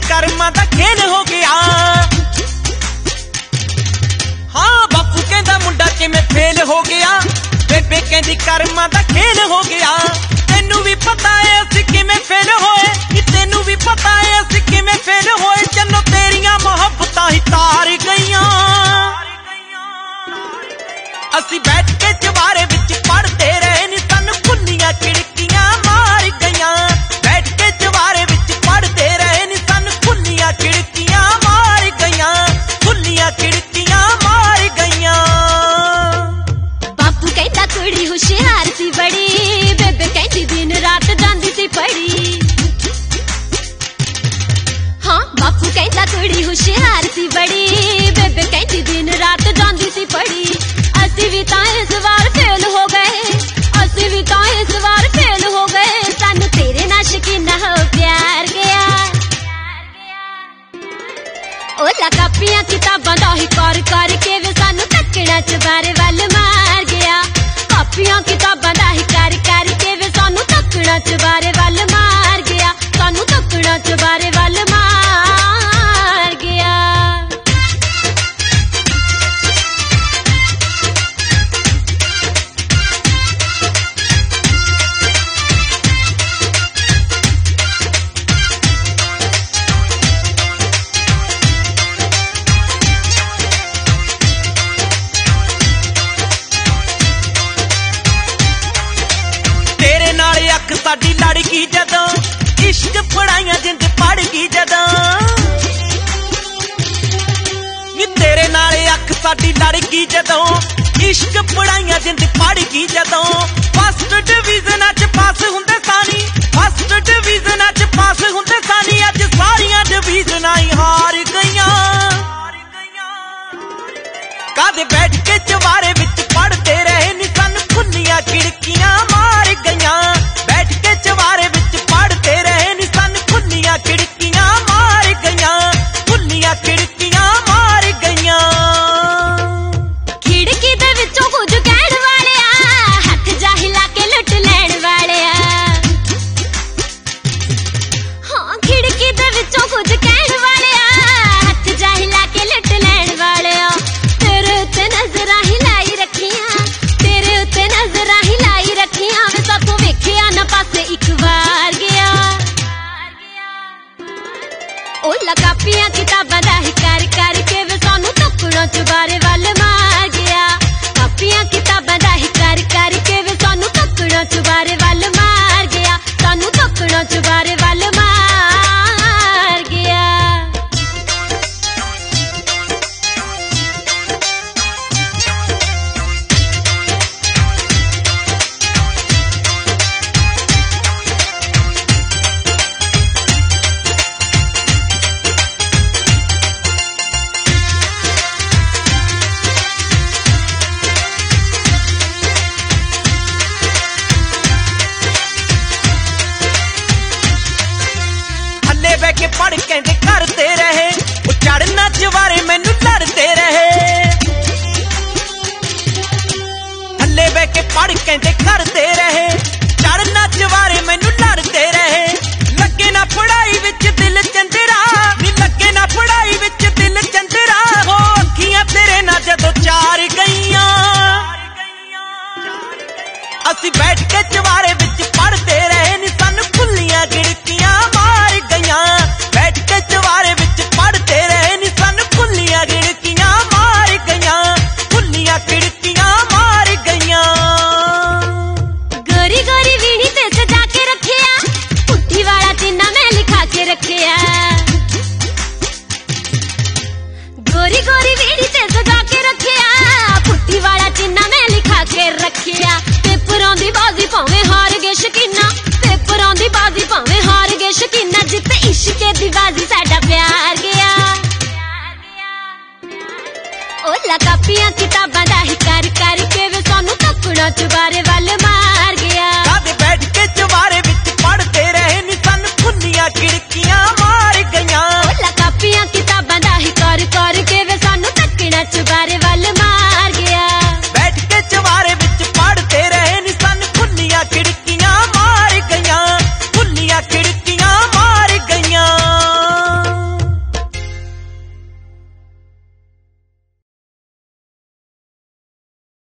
कर्मां दा खेल हो गया। हाँ बापू कहंदा मुंडा किवें फेल हो गया, बेबे कहंदी कर्मां दा खेल हो गया। तैनू भी पता है असीं किवें फेल होए, तैनू भी पता है असीं किवें फेल होए। जन्नों तेरियां मोहब्बतां ही तार गईयां। असीं बैठ के चवारे विच पढ़ते रहे नी, सानू खुल्लियां खिड़कियां मार गईयां। बैठ के चवारे विच पढ़ते रहे नी, सानू खुल्लियां खिड़कियां मार गईयां, खुल्लियां खिड़कियां मार गईयां। बापू कहंदा कुड़ी होशियार सी बड़ी, बेबे कहंदी दिन रात जांदी सी पढ़ी। हाँ बापू कहंदा कुड़ी होशियार सी बड़ी, बेबे कहंदी दिन रात जांदी सी पढ़ी। असीं भी तां इस वार फेल हो गए, असीं भी तां इस वार फेल हो गए। सानू तेरे नाल शकीना हो प्यार गया। ओ ला कापियां किताबां दा ही कर करके वे सानू तकड़ा चबारे वल मार गया। कापियां किताबां दा ही कर करके वे सानू तकड़ा चबारे वल मार गया, सानू तकड़ा चबारे वल मार गया। तेरे नाल अख साडी लड़ गई जदों, इश्क पढ़ाइयां जिंद पढ़ गई जदों। तेरे नाल अख साडी लड़ गई जदों, इश्क पढ़ाइयां जिंद पढ़ गई जदों। फस्ट डिवीजन च पास हुंदे सानी, फस्ट डिवीजन च पास हुंदे सानी। अज सारियां डिवीजनां ही हार गईयां। कादे बैठ के चवारे विच पढ़ते रहे नी, सानू खुल्लियां खिड़कियां मार गईयां। बैठ के चवारे विच पढ़ते रहे नी, सानू खुल्लियां खिड़कियां मार गईयां, खुल्लियां खिड़कियां मार गईयां। खिड़की दे विचों कुछ कहण वालिया, हथ जा हिला के लुट लैण वालिया। हाँ खिड़की दे विचों कुछ कहण वालिया, हथ जा हिला के लुट लैण वालिया। तेरे उत्ते नजरां ही लाई रखियां, तेरे उत्ते नजरां ही लाई रखियां। वे साथों वेखिया ना पासे इक वार गया। ओ ला कापियां किताबां दा ही कर करके वे सानू तकड़ा चबारे वल मार गया। कापियां किताबां दा ही कर करके वे सानू तकड़ा चबारे वल मार गया, सानू तकड़ा चबारे वल मार गया। के पढ़ कहंदे करते रहे, वो चढ़ना चवारे मैनू लड़ते रहे। थल्ले बह के पढ़ कहंदे करते रहे, चढ़ना चवारे मैनू लड़ते रहे। लगे ना पढ़ाई विच दिल चंदरा, नी लगे ना पढ़ाई विच दिल चंदरा। हो अखियां तेरे ना जदों चार गईयां। असीं बैठ के चवारे विच पढ़ते रहे नी, सानू खुल्लियां खिड़कियां मार गईयां। बैठ के चवारे विच पढ़ते रहे नी, सानू खुल्लियां खिड़कियां मार गईयां, खुल्लियां खिड़कियां मार गईयां। गोरी गोरी वीणी ते सजा के रखिया, पुट्ठी वाला चिन्ना मैं लिखा के रखिया। गोरी गोरी वीणी ते सजा के रखिया, पुट्ठी वाला चिन्ना मैं लिखा के रखिया। पेपरां दी बाजी भावें हार गए शकीना, पेपरां दी बाजी भावें हार गए शकीना। जित इश्के दी बाजी साडा प्यार गया। ओ ला कापियां किताबां दा ही कर करके वे सानू तकड़ा चबारे वल मार गया। बैठ के चवारे विच पढ़ते रहे नी, सानू खुल्लियां खिड़कियां